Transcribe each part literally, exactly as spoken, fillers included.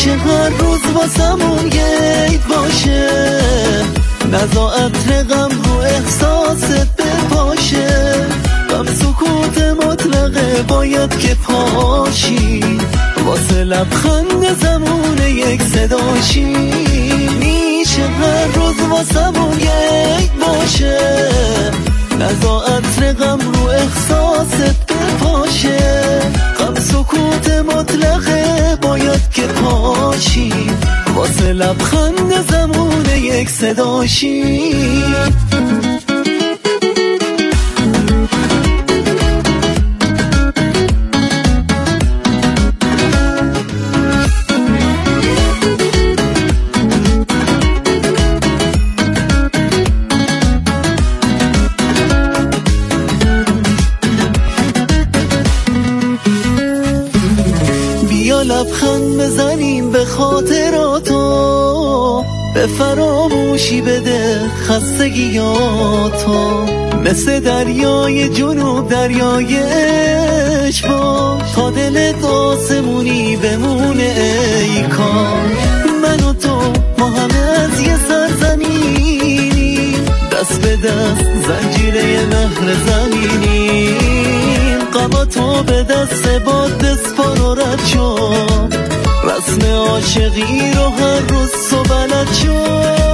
میشه هر روز واسمون یک باشه، نزا عطر غم رو احساست بپاشه، غم سکوت مطلقه باید که پاشی، واسه لبخند زمون یک صداشی. میشه هر روز واسمون یک باشه، نزا عطر غم رو احساست بپاشه، غم سکوت مطلقه باید که پاشی، واسه لبخند زمون یک صداشی. لبخند بزنیم به خاطراتو، به فراموشی بده خستگیاتو، مثل دریای جنوب دریای عشق باش، تا دلت آسمونی بمونه ای کاش. من و تو ما همه از یه سرزمینی، دست به دست زنجیره مهر زمینیم، غم تو به دست باد بسپار و رد شو، رسم عاشقی رو هر روز تو بلد شو.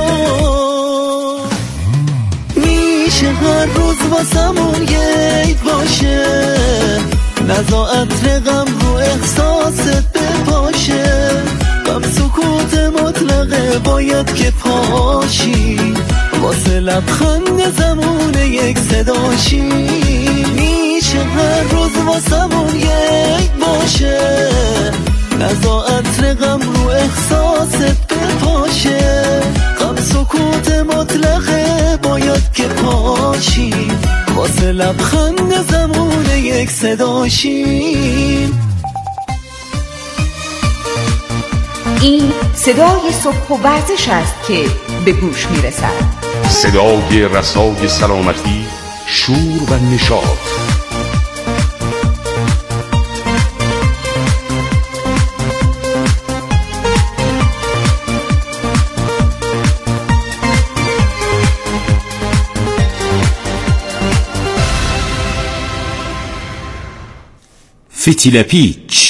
میشه هر روز واسمون یک باشه، نزا عطر غم رو احساست بپاشه، غم سکوت مطلقه باید که پاشی، واسه لبخند زمون یک صداشی. میشه هر روز واسمون یک باشه، نزا عطر غم رو احساست بپاشه، غم سکوت مطلقه باید که پاشی، واسه لبخند زمون یک صداشی. این صدای صبح و ورزش است که به گوش میرسد، صدای رسای سلامتی، شور و نشاط. فتیل پیچ.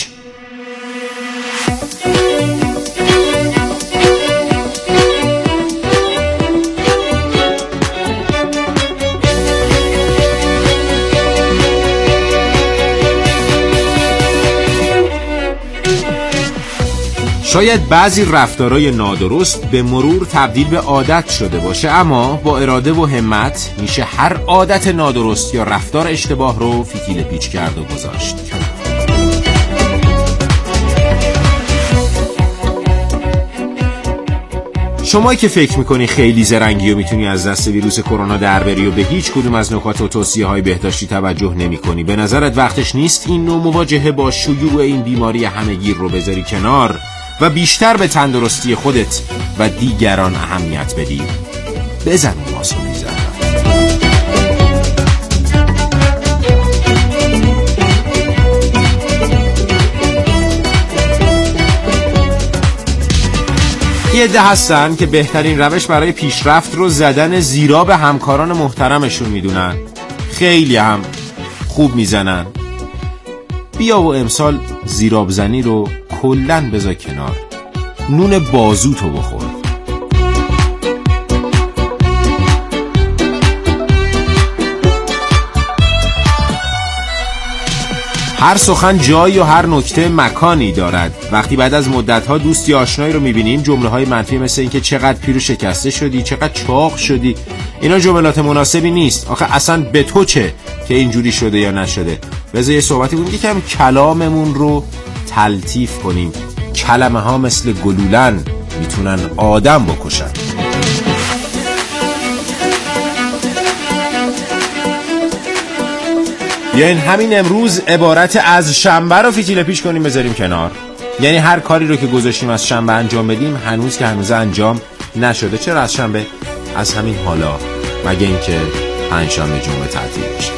شاید بعضی رفتارهای نادرست به مرور تبدیل به عادت شده باشه، اما با اراده و همت میشه هر عادت نادرست یا رفتار اشتباه رو فتیل پیچ کرد و گذاشت. شمایی که فکر میکنی خیلی زرنگی و میتونی از دست ویروس کرونا در بری و به هیچ کدوم از نکات و توصیه‌های بهداشتی توجه نمی‌کنی، به نظرت وقتش نیست این نوع مواجهه با شیوع این بیماری همه‌گیر رو بذاری کنار و بیشتر به تندرستی خودت و دیگران اهمیت بدی؟ بزن اون ماسو میزن. یه عده هستن که بهترین روش برای پیشرفت رو زدن زیرا به همکاران محترمشون میدونن، خیلی هم خوب میزنن. بیا و امسال زیراب زنی رو کلن بذار کنار، نون بازوتو بخور. هر سخن جایی و هر نکته مکانی دارد. وقتی بعد از مدت‌ها دوستی آشنایی رو می‌بینیم، جمله‌های منفی مثل این که چقدر پیر و شکسته شدی، چقدر چاق شدی، اینا جملات مناسبی نیست. آخه اصلا به تو چه که اینجوری شده یا نشده؟ بذار یه صحبتی کنیم، یکم کلاممون رو تلطیف کنیم. کلمه ها مثل گلولن میتونن آدم بکشن. بیاین همین امروز عبارت از شنبه رو فتیل پیچ کنیم بذاریم کنار. یعنی هر کاری رو که گذاشتیم از شنبه انجام بدیم هنوز که هنوز انجام نشده. چرا از شنبه؟ از همین حالا، مگه اینکه پنجشنبه جمعه تعطیل بشه.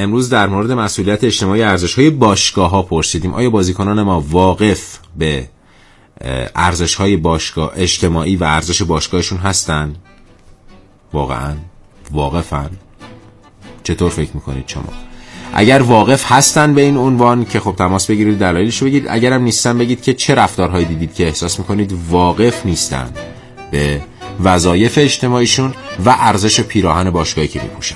امروز در مورد مسئولیت اجتماعی ارزش‌های باشگاه‌ها پرسیدیم. آیا بازیکنان ما واقف به ارزش‌های باشگاه اجتماعی و ارزش باشگاهشون هستن؟ واقعاً واقفن؟ چطور فکر میکنید شما؟ اگر واقف هستن به این عنوان که خب تماس بگیرید، دلایلشو بگید. اگرم نیستن بگید که چه رفتارهایی دیدید که احساس میکنید واقف نیستن به وظایف اجتماعیشون و ارزش پیراهن باشگاهی که میپوشن.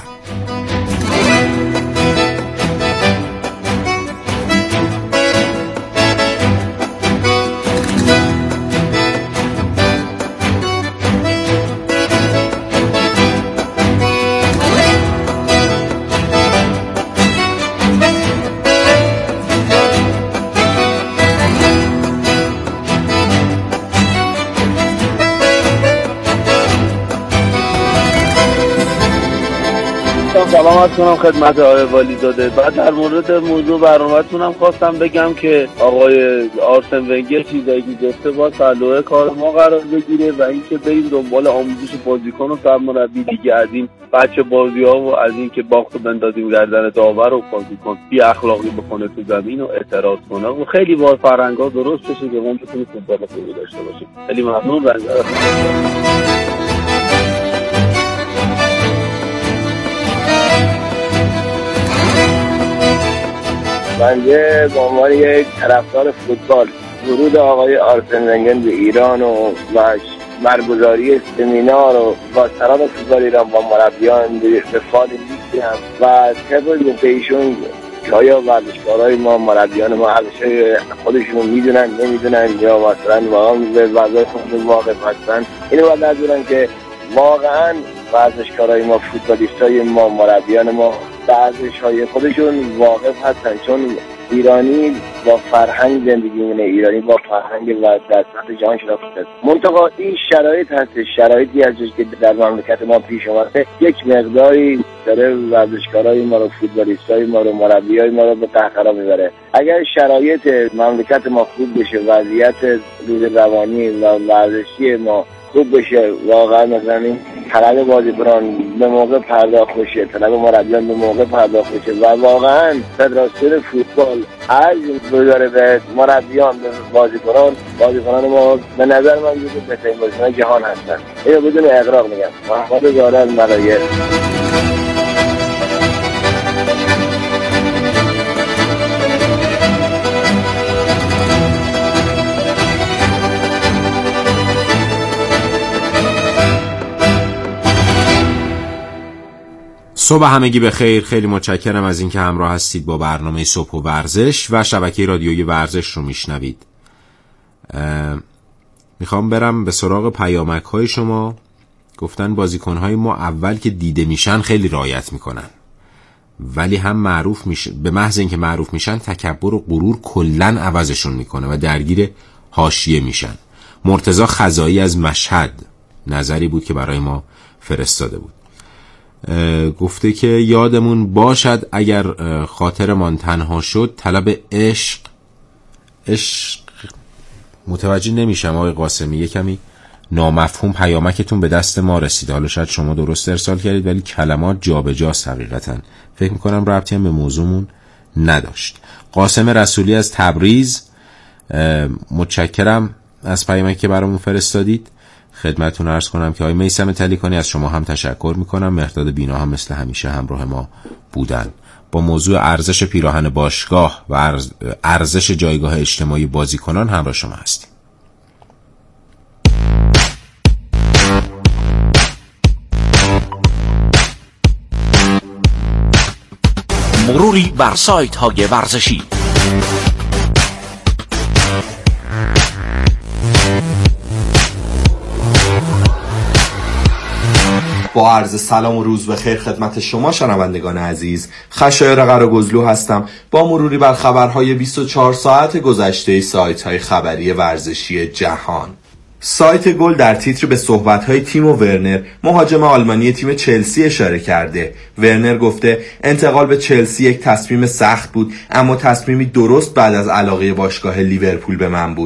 سلامت کنم خدمت آقای والیزاده. بعد در مورد موضوع برنامه‌تون هم خواستم بگم که آقای آرسن ونگر چیزایی که گفته با تعلق کار ما قرار بگیره و اینکه بریم دنبال آموزش بازیکن و سرمربی دیگه، از این بچه بازی‌ها و از این که باخت بندازیم گردن داور و بازیکن بی اخلاقی بکنه تو زمین و اعتراض کنه و خیلی بار فرهنگا درست بشه که ما بتونیم فوتبال خوبی داشته باشیم. خیلی ممنون. رنجر بنده به عنوان یک طرفدار فوتبال ورود آقای آرسن ونگر به ایران و برگزاری سمینار و با سران فوتبال ایران با مربیان به فال لیگ هم و طبق به ایشون که آیا ورزشکارای ما مربیان ما ارزش‌های خودشون میدونن نمیدونن یا مثلا واقعا به وظایف خودشون واقف هستن. اینو باید ندونن که واقعا ورزشکارای ما، فوتبالیستای ما، مربیان ما به ارزش‌های خودشون واقف هستن، چون ایرانی با فرهنگ زندگی می‌کنه، ایرانی با فرهنگ و در سطح جهان شناخته است. منتها این شرایط هست، شرایطی هستش که در مملکت ما پیش اومده، یک مقداری داره ورزشکارای ما رو، فوتبالیستای ما رو، مربیای ما رو به قهقرا میبره. اگر شرایط مملکت ما خوب بشه، وضعیت روز روانی و ورزشی ما خوب بشه، واقعا مثلا این طلب بازیکنان به موقع پرداخت بشه، طلب مربیان به موقع پرداخت بشه و واقعا فدراسیون فوتبال ارج بذاره به مربیان، به بازیکنان، بازیکنان ما به نظر من جزو بهترین بازیکنان جهان هستن. اینو بدون اغراق میگم. محمد زاهد ملایه. صبح همگی بخیر. خیلی متشکرم از اینکه همراه هستید با برنامه صبح و ورزش و شبکه رادیویی ورزش رو میشنوید. میخوام برم به سراغ پیامک های شما. گفتن بازیکن های ما اول که دیده میشن خیلی رعایت میکنن، ولی هم معروف میشن، به محض اینکه معروف میشن تکبر و غرور کلن عوضشون میکنه و درگیر حاشیه میشن. مرتضی خزایی از مشهد نظری بود که برای ما فرستاده بود. گفته که یادمون باشد اگر خاطرمان تنها شد طلب عشق عشق متوجه نمیشم آقای قاسمی، یه کمی نامفهوم پیامکتون به دست ما رسید. حالا شاید شما درست ارسال کردید ولی کلمات جابجاست. حقیقتا فکر میکنم ربطی هم به موضوعمون نداشت. قاسم رسولی از تبریز، متشکرم از پیامکی که برامون فرستادید. خدمتتون عرض کنم که آقای میثم تلیکانی از شما هم تشکر میکنم. مهرداد بینا هم مثل همیشه همراه ما بودن. با موضوع ارزش پیراهن باشگاه و ارزش جایگاه اجتماعی بازیکنان همراه شما هستیم. مروری بر سایت های ورزشی. با عرض سلام و روز بخیر خدمت شما شنوندگان عزیز، خشایار قراگزلو هستم با مروری بر خبرهای بیست و چهار ساعت گذشته سایت‌های خبری ورزشی جهان. سایت گل در تیتر به صحبت‌های تیمو ورنر، مهاجم آلمانی تیم چلسی اشاره کرده. ورنر گفته انتقال به چلسی یک تصمیم سخت بود، اما تصمیمی درست بعد از علاقه باشگاه لیورپول به من بود.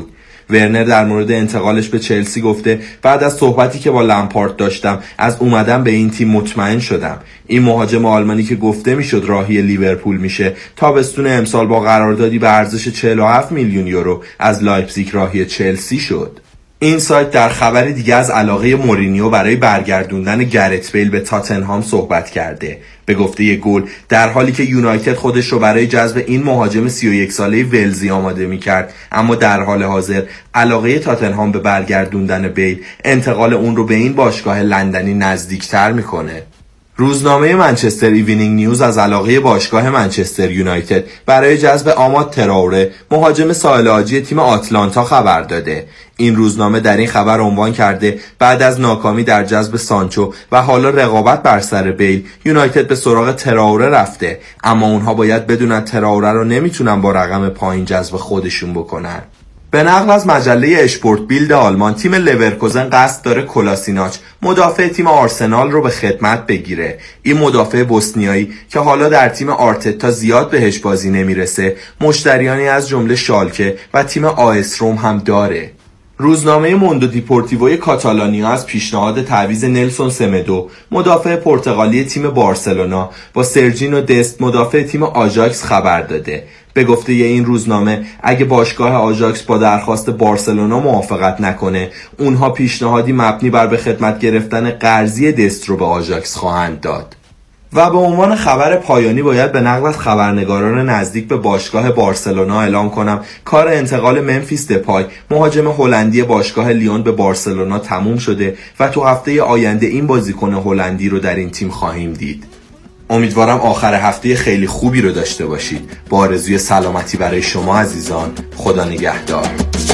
ورنر در مورد انتقالش به چلسی گفته بعد از صحبتی که با لمپارد داشتم از اومدن به این تیم مطمئن شدم. این مهاجم آلمانی که گفته میشد راهی لیورپول میشه تابستون امسال با قراردادی به ارزش چهل و هفت میلیون یورو از لایپزیگ راهی چلسی شد. این سایت در خبر دیگه از علاقه مورینیو برای برگردوندن گرت بیل به تاتنهام صحبت کرده. به گفته یک گل در حالی که یونایتد خودش رو برای جذب این مهاجم سی و یک ساله ولزی آماده می‌کرد، اما در حال حاضر علاقه تاتنهام به برگردوندن بیل انتقال اون رو به این باشگاه لندنی نزدیکتر میکنه. روزنامه منچستر ایوینینگ نیوز از علاقه باشگاه منچستر یونایتد برای جذب آماد تراوره مهاجم ساحل عاجی تیم آتلانتا خبر داده. این روزنامه در این خبر عنوان کرده بعد از ناکامی در جذب سانچو و حالا رقابت بر سر بیل، یونایتد به سراغ تراوره رفته، اما اونها باید بدونن تراوره رو نمیتونن با رقم پایین جذب خودشون بکنن. به نقل از مجله اشپورت بیلد آلمان، تیم لورکوزن قصد داره کولاسیناچ مدافع تیم آرسنال رو به خدمت بگیره. این مدافع بوسنیایی که حالا در تیم آرتتا زیاد بهش بازی نمیرسه، مشتریانی از جمله شالکه و تیم آس روم هم داره. روزنامه موندو دیپورتیوی کاتالانیا از پیشنهاد تعویض نلسون سمدو مدافع پرتغالی تیم بارسلونا با سرجینو دست مدافع تیم آژاکس خبر داده. به گفته این روزنامه اگه باشگاه آژاکس با درخواست بارسلونا موافقت نکنه، اونها پیشنهادی مبنی بر به خدمت گرفتن قرضی دست رو به آژاکس خواهند داد. و به عنوان خبر پایانی باید به نقل از خبرنگاران نزدیک به باشگاه بارسلونا اعلام کنم کار انتقال ممفیس دپای مهاجم هلندی باشگاه لیون به بارسلونا تموم شده و تو هفته آینده این بازیکن هلندی رو در این تیم خواهیم دید. امیدوارم آخر هفته خیلی خوبی رو داشته باشید. با آرزوی سلامتی برای شما عزیزان، خدا نگهدار.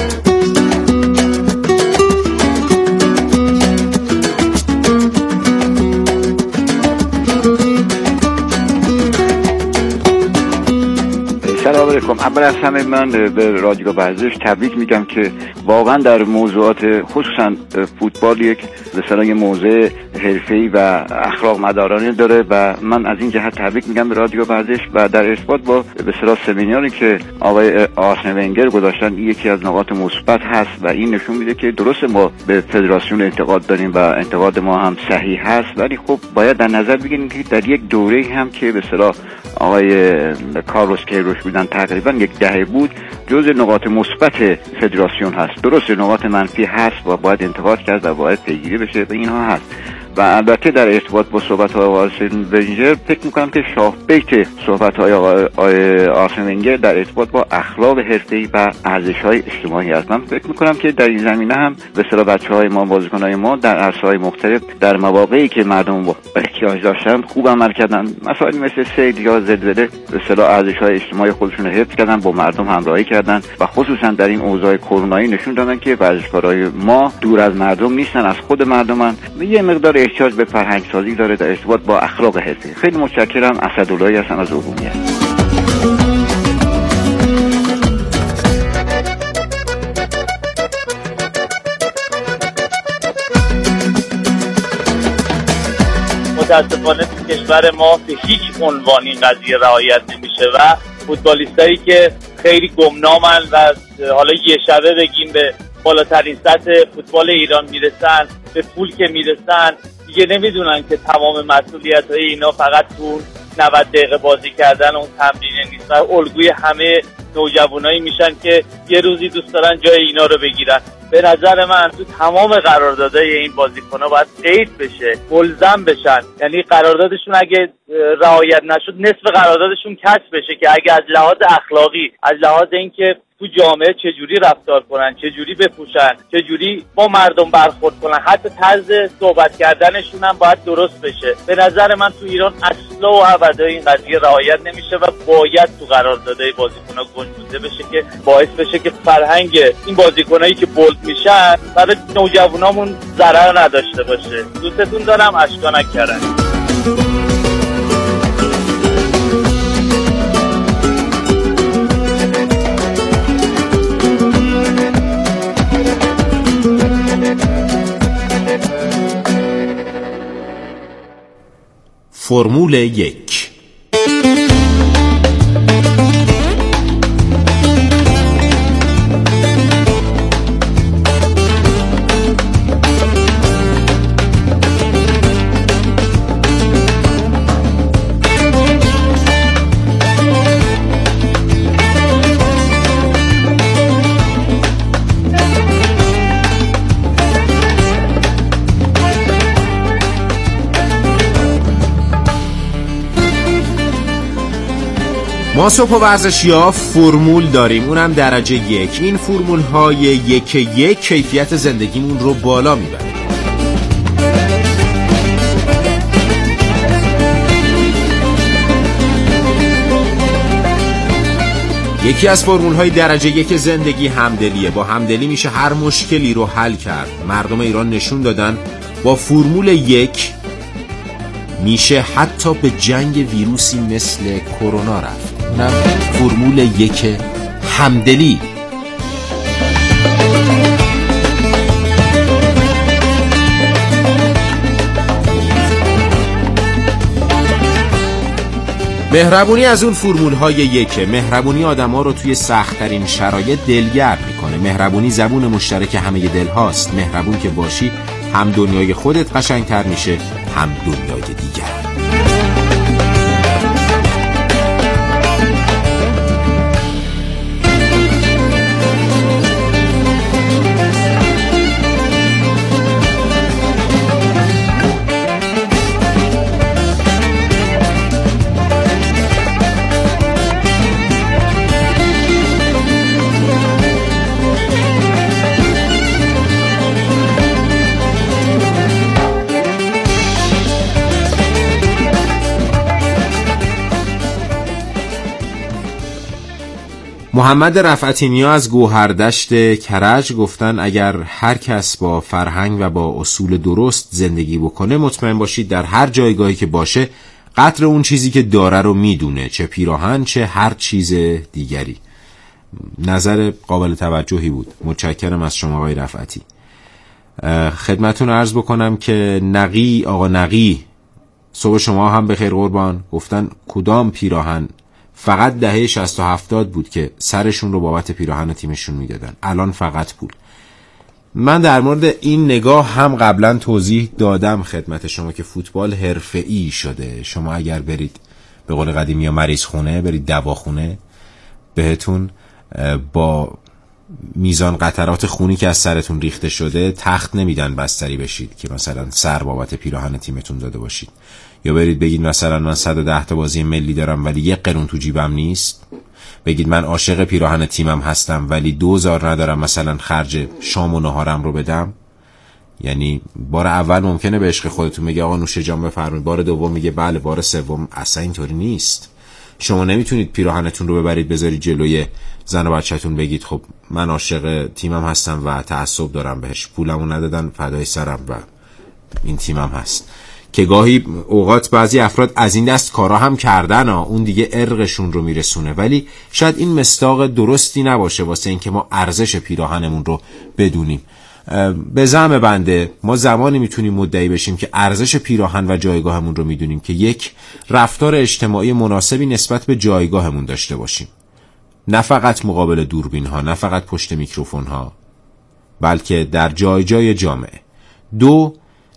سلام علیکم. اول از همه من به رادیو ورزش تبریک میگم که واقعا در موضوعات خصوصا فوتبال یک مثلا یه موضوع حرفه‌ای و اخلاق مدارانه داره و من از این جهت تبریک میگم به رادیو ورزش. و در ارتباط با به اصطلاح سمیناری که آقای آرسن ونگر گذاشتن، این یکی از نقاط مثبت هست و این نشون میده که درست ما به فدراسیون انتقاد داریم و انتقاد ما هم صحیح هست، ولی خب باید در نظر بگیریم که در یک دوره هم که به اصطلاح آقای کارلوس کیروش بودن تقریبا یک دهه بود، جزء نقاط مثبت فدراسیون هست. درست نقاط منفی هست و باید انتقاد کرد و باید پیگیری بشه و اینها هست. و البته در ارتباط با صحبت‌های آرسن ونگر فکر می‌کنم که شاه بیت صحبت‌های آقای آرسن ونگر در ارتباط با اخلاق حرفه‌ای و ارزش‌های اجتماعی است. من فکر می‌کنم که در این زمینه هم به اصطلاح بچه‌های ما، بازیکن‌های ما در عرصه‌های مختلف در مواقعی که مردم با احتیاج داشتن خوب عمل کردن. مسائلی مثل سیل یا زلزله به اصطلاح ارزش‌های اجتماعی خودشون رو حفظ کردن، با مردم همراهی کردن و خصوصا در این اوضاع کرونایی نشون دادن که ورزشکارای ما دور از مردم نیستن، از خود مردمن. یه مقدار احتیاج به فرهنگ سازی داره در ارتباط با اخلاق حرفه‌ای. خیلی متشکرم. اسداللهی هستم از ارومیه. متاسفانه تو کشور ما به هیچ عنوان این قضیه رعایت نمیشه و فوتبالیستایی که خیلی گمنامن و حالا یه شبه بگیم به بالاترین سطح فوتبال ایران میرسن، به پول که میرسن، دیگه نمیدونن که تمام مسئولیت‌های اینا فقط تو نود دقیقه بازی کردن اون تمرینه نیست و الگوی همه نوجوانایی میشن که یه روزی دوست دارن جای اینا رو بگیرن. به نظر من تو تمام قراردادهای این بازیکن‌ها باید قید بشه، ملزم بشن. یعنی قراردادشون اگه رعایت نشد نصف قراردادشون کسر بشه که اگه از لحاظ اخلاقی، از لحاظ اینکه تو جامعه چجوری رفتار کنن، چجوری بپوشن، چجوری با مردم برخورد کنن، حتی طرز صحبت کردنشون هم باید درست بشه. به نظر من تو ایران اصلا و ابدا این قضیه رعایت نمیشه و باید تو قراردادهای بازیکن‌ها گنجونده بشه که باعث بشه که فرهنگ این بازیکنایی که بولد میشن برای نوجوانامون ضرر نداشته باشه. دوستتون دارم. اشکا نکردن. فرمول یک. ما صبح و ورزشی‌ها فرمول داریم، اونم درجه یک. این فرمول های یک یک کیفیت زندگیمون رو بالا میبره. یکی از فرمول های درجه یک زندگی همدلیه. با همدلی میشه هر مشکلی رو حل کرد. مردم ایران نشون دادن با فرمول یک میشه حتی به جنگ ویروسی مثل کرونا رفت. اونم فرمول یک همدلی. مهربونی از اون فرمول های یکه. مهربونی آدم ها رو توی سخت‌ترین شرایط دلگرم میکنه. مهربونی زبون مشترک همه دل هاست. مهربون که باشی هم دنیای خودت قشنگتر میشه، هم دنیای دیگر. محمد رفعتی نیا از گوهردشت کرج گفتن اگر هر کس با فرهنگ و با اصول درست زندگی بکنه، مطمئن باشید در هر جایگاهی که باشه قدر اون چیزی که داره رو میدونه، چه پیراهن چه هر چیز دیگری. نظر قابل توجهی بود. متشکرم از شما آقای رفعتی. خدمتون عرض بکنم که نقی آقا نقی، صبح شما هم بخیر قربان، گفتن کدام پیراهن فقط دهه شصت و هفتاد بود که سرشون رو بابت پیراهن تیمشون میدادن، الان فقط پول. من در مورد این نگاه هم قبلا توضیح دادم خدمت شما که فوتبال حرفه‌ای شده. شما اگر برید به قول قدیمی یا مریض خونه، برید دواخونه، بهتون با میزان قطرات خونی که از سرتون ریخته شده تخت نمیدن بستری بشید که مثلا سر بابت پیراهن تیمتون داده باشید. یا برید بگید مثلا من صد و ده تا بازی ملی دارم ولی یک قرون تو جیبم نیست. بگید من عاشق پیراهن تیمم هستم ولی دوزار ندارم مثلا خرج شام و نهارم رو بدم. یعنی بار اول ممکنه به عشق خودتون میگه آقا نوش جان بفرمایید، بار دوم میگه بله، بار سوم اصلا اینطوری نیست. شما نمیتونید پیراهنتون رو ببرید بذارید جلوی زن و بچه‌تون بگید خب من عاشق تیمم هستم و تعصب دارم بهش، پولمو ندادن فدای سرم و این تیمم هست. که گاهی اوقات بعضی افراد از این دست کارا هم کردن ها، اون دیگه ارقشون رو میرسونه، ولی شاید این مصداق درستی نباشه واسه اینکه ما ارزش پیراهنمون رو بدونیم. به زعم بنده ما زمانی میتونیم مدعی بشیم که ارزش پیراهن و جایگاهمون رو میدونیم که یک، رفتار اجتماعی مناسبی نسبت به جایگاهمون داشته باشیم، نه فقط مقابل دوربین ها، نه فقط پشت میکروفون ها، بلکه در جای جای جامعه. دو،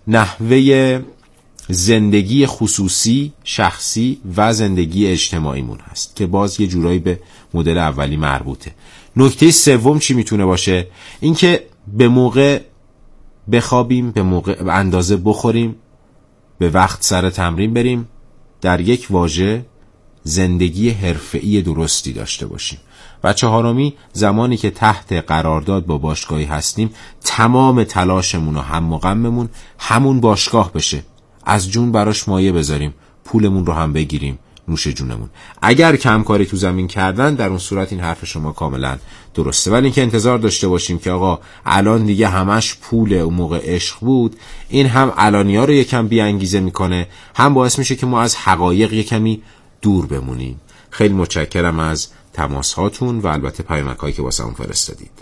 نحوه زندگی خصوصی، شخصی و زندگی اجتماعیمون هست که باز یه جورایی به مدل اولی مربوطه. نکته سوم چی میتونه باشه؟ اینکه به موقع بخوابیم، به موقع به اندازه بخوریم، به وقت سر تمرین بریم، در یک واژه زندگی حرفه‌ای درستی داشته باشیم. و چهارمی، زمانی که تحت قرارداد با باشگاهی هستیم تمام تلاشمون و هم و غممون همون باشگاه بشه، از جون براش مایه بذاریم، پولمون رو هم بگیریم، نوش جونمون. اگر کم کاری تو زمین کردن در اون صورت این حرف شما کاملا درسته، ولی اینکه انتظار داشته باشیم که آقا الان دیگه همش پول، اون موقع عشق بود، این هم علانیا رو یکم بی انگیزه میکنه، هم باعث میشه که ما از حقایق یکمی دور بمونیم. خیلی متشکرم از تماس هاتون و البته پیامک هایی که واسه اون فرستادید.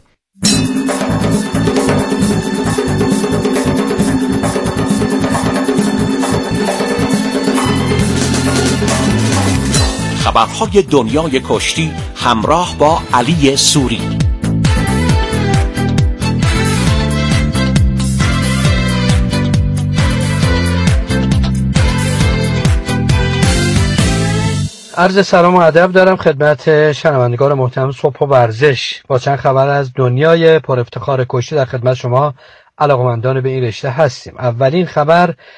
خبرهای دنیای کشتی همراه با علی سوری. عرض سلام و ادب دارم خدمت شنوندگان محترم صبح و ورزش. با چند خبر از دنیای پر افتخار کشتی در خدمت شما علاقمندان به این رشته هستیم. اولین خبر،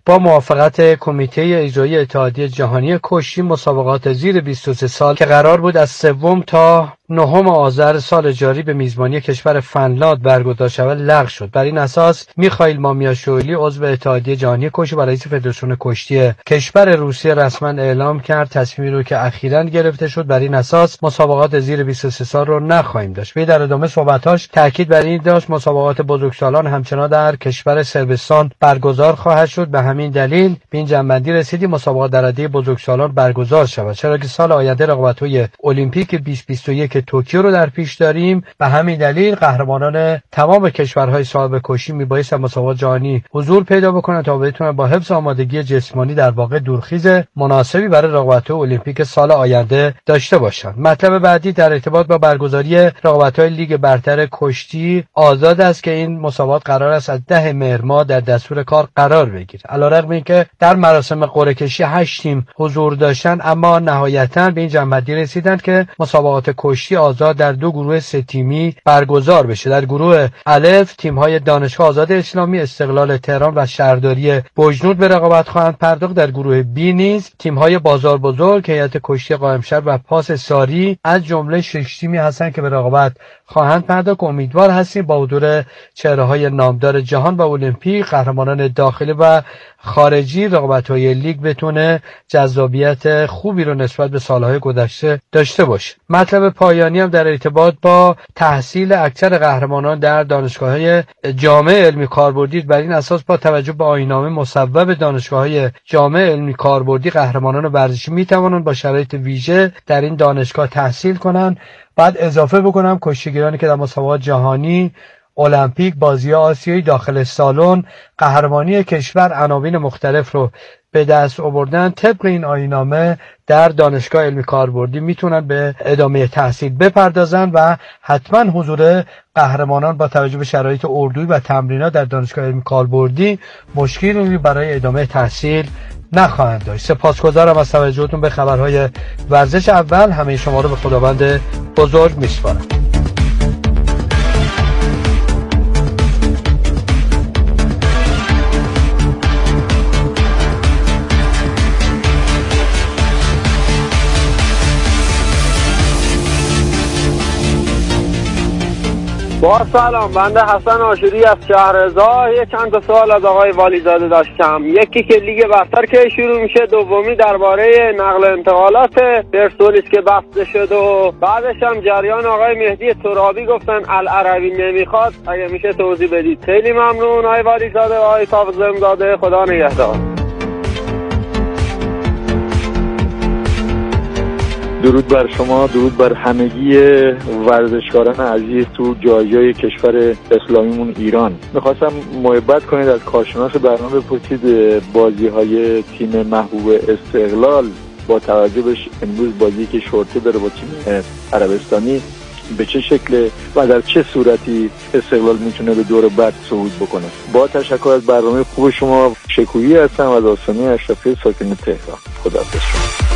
با موافقت کمیته اجرایی اتحادیه جهانی کشتی مسابقات زیر بیست و سه سال که قرار بود از سوم تا نهم آذر سال جاری به میزبانی کشور فنلاند برگزار شود لغو شد. بر این اساس میخائیل مامیاشویلی عضو اتحادیه جهانی کشتی و رئیس فدراسیون کشتی کشور روسیه رسما اعلام کرد تصمیمی رو که اخیراً گرفته شد بر این اساس مسابقات زیر بیست و سه سال رو نخواهیم داشت. وی در ادامه صحبتاش تاکید بر این داشت مسابقات بزرگسالان همچنان در کشور صربستان برگزار خواهد شد. به همین دلیل به این جنبندی رسیدیم مسابقات در رده بزرگسالان برگزار شود، چرا که سال آینده رقابت‌های المپیک بیست بیست و یک توکیو رو در پیش داریم. به همین دلیل قهرمانان تمام کشورهای صاحب کشتی میبایست در مسابقات جهانی حضور پیدا بکنند تا بتونن با حفظ آمادگی جسمانی در واقع دورخیز مناسبی برای رقابت‌های المپیک سال آینده داشته باشند. مطلب بعدی در ارتباط با برگزاری رقابت‌های لیگ برتر کشتی آزاد است که این مسابقات قرار است از ده مهر ماه در دستور کار قرار بگیرد. علیرغم اینکه در مراسم قرعه کشی هشت تیم حضور داشتند، اما نهایتاً به این جنبندی رسیدند که مسابقات کشتی آزاد در دو گروه سه تیمی برگزار بشه. در گروه الف تیم‌های دانشگاه آزاد اسلامی، استقلال تهران و شهرداری بجنورد به رقابت خواهند پرداخت. در گروه بی نیز تیم‌های بازار بزرگ، هیئت کشتی قائمشهر و پاس ساری از جمله شش تیمی هستند که به رقابت خواهند پرداخت. امیدوار هستیم با حضور چهره‌های نامدار جهان و المپیک، قهرمانان داخلی و خارجی، رقابت‌های لیگ بتونه جذابیت خوبی رو نسبت به سال‌های گذشته داشته باشه. مطلب پایانی هم در ارتباط با تحصیل اکثر قهرمانان در دانشگاه‌های جامعه علمی کاربردی، بر این اساس با توجه به آیین‌نامه مصوب دانشگاه‌های جامعه علمی کاربردی قهرمانان ورزشی می‌توانند با شرایط ویژه در این دانشگاه تحصیل کنند. بعد اضافه بکنم کشتیگیرانی که در مسابقات جهانی، المپیک، بازی آسیایی داخل سالن قهرمانی کشور عناوین مختلف رو به دست آوردن، طبق این آیین‌نامه در دانشگاه علمی کاربردی میتونن به ادامه تحصیل بپردازن و حتما حضور قهرمانان با توجه به شرایط اردویی و تمرینات در دانشگاه علمی کاربردی مشکلی برای ادامه تحصیل نخواهند داشت. سپاسگزارم از توجهتون به خبرهای ورزش اول. همه شما رو به خداوند بزرگ میسپارم. با سلام، بنده حسن آشوری از شهرزا. یه چند تا سوال از آقای والیزاده داشتم. یکی که لیگ برتر که شروع میشه، دومی درباره نقل و انتقالات پرسپولیس که بسته شد و بعدش هم جریان آقای مهدی ترابی گفتن العربی نمیخواد. اگه میشه توضیح بدید خیلی ممنون. آقای والیزاده و آقای کاظم‌زاده، خدا نگهدار. درود بر شما، درود بر همگی ورزشکاران عزیز تو جای جای کشور اسلامیمون ایران. میخواستم محبت کنید از کارشناس برنامه بپرسید بازی های تیم محبوب استقلال با توجه به امروز بازی که شورته داره با تیم عربستانی به چه شکل و در چه صورتی استقلال میتونه به دور بعد صعود بکنه. با تشکر از برنامه خوب شما. شکویی هستم از آستانه اشرفی ساکن تهران. خداحافظ شما.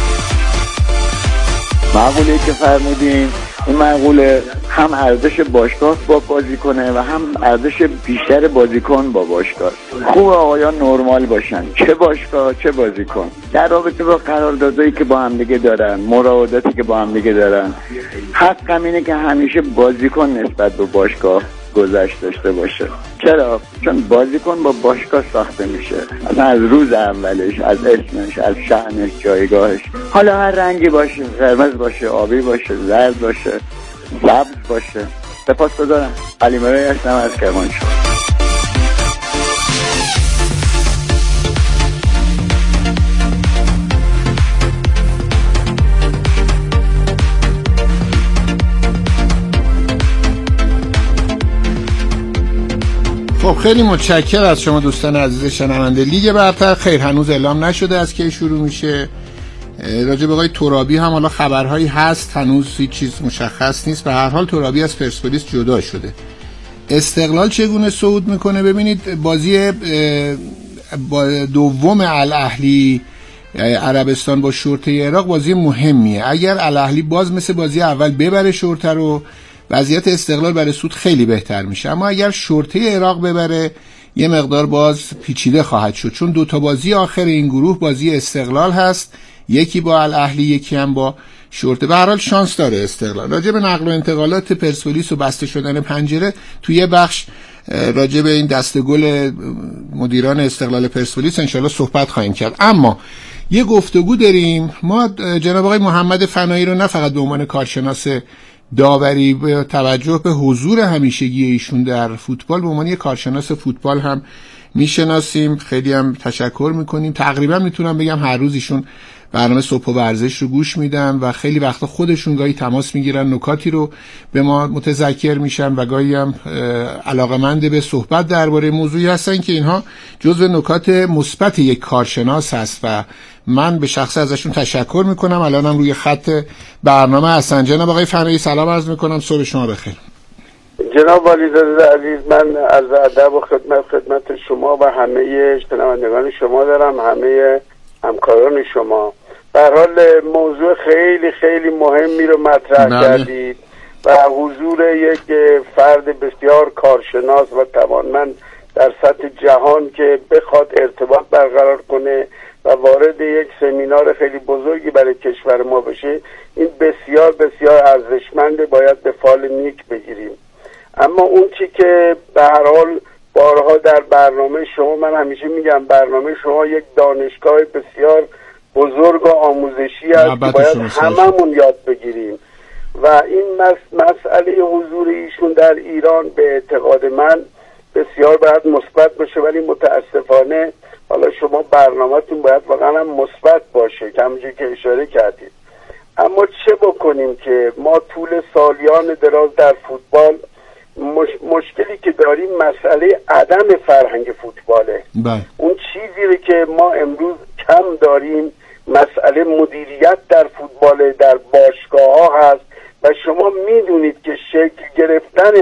معقوله که فرمودین این معقوله هم ارزش باشگاه با بازیکنه و هم ارزش بیشتر بازیکن با باشگاه. خوب آقایان نرمال باشن، چه باشگاه چه بازیکن، در رابطه با قراردادایی که با هم دیگه دارن، مراوداتی که با هم دیگه دارن. حقم اینه که همیشه بازیکن نسبت به باشگاه گذشت داشته باشه. چرا؟ چون بازیکن با باشگاه ساخته میشه، اصلا از روز اولش، از اسمش، از شأنش، جایگاهش، حالا هر رنگی باشه، قرمز باشه، آبی باشه، زرد باشه، سبز باشه. سپاسگزارم. علی مرایی هستم از کرمانشاه. خب خیلی متشکرم از شما دوستان عزیز شنونده. لیگ برتر خیر هنوز اعلام نشده از کی شروع میشه. راجع به آقای ترابی هم حالا خبرهایی هست، هنوز هیچ چیز مشخص نیست. به هر حال ترابی از پرسپولیس جدا شده. استقلال چگونه صعود میکنه؟ ببینید بازی با دوم الاهلی عربستان با شورته عراق بازی مهمیه. اگر الاهلی باز مثل بازی اول ببره شورته رو، وضعیت استقلال برای صعود خیلی بهتر میشه. اما اگر شورته عراق ببره یه مقدار باز پیچیده خواهد شد، چون دو تا بازی آخر این گروه بازی استقلال هست، یکی با الاهلی یکی هم با شورت. به هر حال شانس داره استقلال. راجع به نقل و انتقالات پرسپولیس و بسته شدن پنجره توی یه بخش راجع به این دسته گل مدیران استقلال پرسپولیس انشالله صحبت خواهیم کرد. اما یه گفتگو داریم. ما جناب آقای محمد فنایی رو نه فقط به عنوان کارشناس داوری به توجه به حضور همیشگی ایشون در فوتبال، به عنوان یک کارشناس فوتبال هم میشناسیم. خیلی هم تشکر میکنیم. تقریبا میتونم بگم هر روز ایشون برنامه صبح و ورزش رو گوش میدن و خیلی وقتا خودشون گاهی تماس میگیرن، نکاتی رو به ما متذکر میشن و گاهی هم علاقمند به صحبت درباره موضوعی هستن که اینها جزو نکات مثبت یک کارشناس هست و من به شخص ازشون تشکر میکنم. الانم روی خط برنامه هستن. جناب آقای فنایی سلام عرض میکنم، صبح شما بخیر. جناب والیزاده عزیز، من عرض ادب و خدمت خدمت شما و همه شنوندگان شما دارم، همه همکاران شما. به هر حال موضوع خیلی خیلی مهمی رو مطرح بله. کردید و حضور یک فرد بسیار کارشناس و توانمند در سطح جهان که بخواد ارتباط برقرار کنه و وارد یک سمینار خیلی بزرگی برای کشور ما بشه، این بسیار بسیار ارزشمنده، باید به فال نیک بگیریم. اما اون چی که به هر حال بارها در برنامه شما، من همیشه میگم برنامه شما یک دانشگاه بسیار بزرگ و آموزشی است که باید هممون یاد بگیریم و این مس- مسئله حضور ایشون در ایران به اعتقاد من بسیار باید مثبت باشه، ولی متاسفانه حالا شما برنامه‌تون باید واقعا هم مثبت باشه که همونجوری که اشاره کردید. اما چه بکنیم که ما طول سالیان دراز در فوتبال مش... مشکلی که داریم مسئله عدم فرهنگ فوتباله. بله. اون چیزی رو که ما امروز کم داریم مسئله مدیریت در فوتبال، در باشگاه ها هست و شما میدونید که شکل گرفتن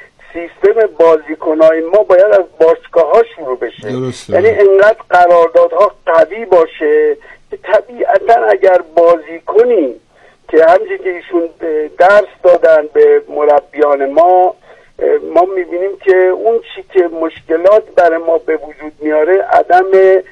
سیستم بازیکنای ما باید از باشگاه ها شروع بشه. یعنی انقدر قراردادها قوی باشه که طبیعتا اگر بازیکنی که همچنین که ایشون درس دادن به مربیان ما، ما میبینیم که اون چی که مشکلات برای ما به وجود میاره عدم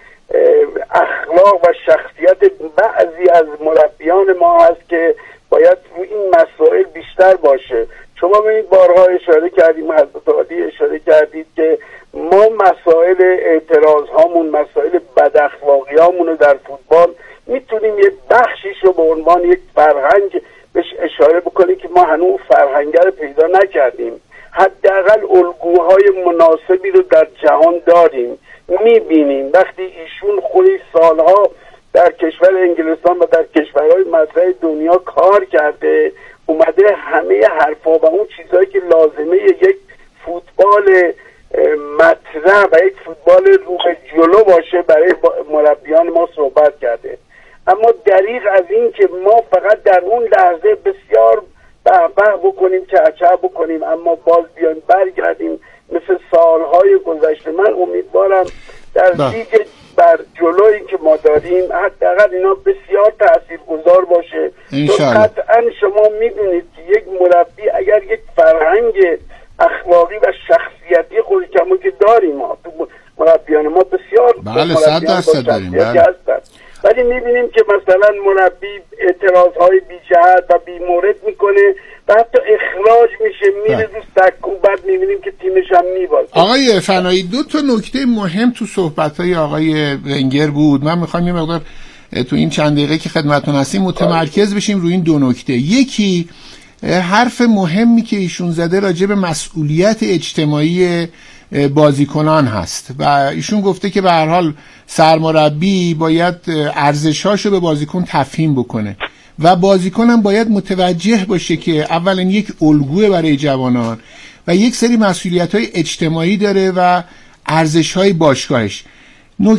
اخلاق و شخصیت بعضی از مربیان ما هست که باید روی این مسائل بیشتر باشه. شما ببینید بارها اشاره کردیم، حضرت عالی اشاره کردید که ما مسائل اعتراض هامون، مسائل بد اخلاقی هامون رو در فوتبال میتونیم یک بخشیش رو به عنوان یک فرهنگ بهش اشاره بکنیم که ما هنوز فرهنگ رو پیدا نکردیم. حداقل الگوهای مناسبی رو در جهان داریم، میبینیم. وقتی ایشون خودی سالها در کشور انگلستان و در کشورهای مطرح دنیا کار کرده، اومده همه حرفا و اون چیزهایی که لازمه یک فوتبال مطرح و یک فوتبال رو به جلو باشه برای مربیان ما صحبت کرده. اما دریغ از این که ما فقط در اون لحظه بسیار بهبه بکنیم، چهچه بکنیم، اما باز بیایم برگردیم مثل سالهای گذشته. من امیدوارم در لیگ بر جلویی که ما داریم حداقل اینا بسیار تاثیرگذار باشه. چون قطعا شما میدونید که یک مربی اگر یک فرهنگ اخلاقی و شخصیتی خودی کمون که داریم، ما تو مربیان ما بسیار بله صد درصد داریم بله. ولی میبینیم که مثلا مربی اعتراضهای بی جهت و بی مورد میکنه و حتی اخراج میشه، میره رو سکو، بعد میبینیم که تیمش هم میبازه. آقای فنایی دو تا نکته مهم تو صحبتهای آقای ونگر بود. من میخوام یه مقدار تو این چند دقیقه که خدمتتون هستیم متمرکز بشیم روی این دو نکته. یکی حرف مهمی که ایشون زده راجع به مسئولیت اجتماعی بازیکنان هست و ایشون گفته که به هر حال سرمربی باید ارزش‌هاشو به بازیکن تفهیم بکنه و بازیکن هم باید متوجه باشه که اولا یک الگوی برای جوانان و یک سری مسئولیت‌های اجتماعی داره و ارزش‌های باشگاهش.